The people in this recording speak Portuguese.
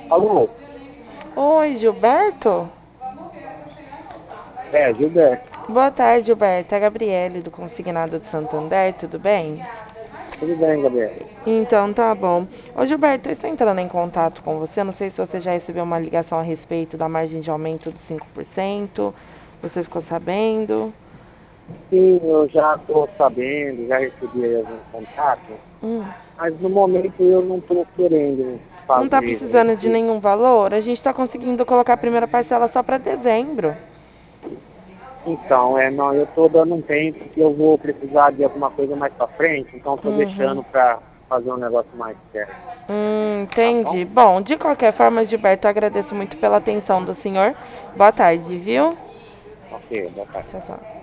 Alô? Oi, Gilberto? É, Gilberto. Boa tarde, Gilberto. É a Gabriele do Consignado de Santander, tudo bem? Tudo bem, Gabriel? Então tá bom. Ô Gilberto, eu estou entrando em contato com você. Não sei se você já recebeu uma ligação a respeito da margem de aumento dos 5%. Você ficou sabendo? Sim, eu já estou sabendo, já recebi aí alguns contatos, mas no momento eu não estou querendo Não tá fazer precisando de esse. nenhum valor? A gente tá conseguindo colocar a primeira parcela só para dezembro. Então, não, eu estou dando um tempo que eu vou precisar de alguma coisa mais para frente, então estou Uhum. deixando para fazer um negócio mais sério, tá bom? Entendi. Bom, de qualquer forma, Gilberto, eu agradeço muito pela atenção do senhor. Boa tarde, viu? Ok, boa tarde. Tchau, tchau.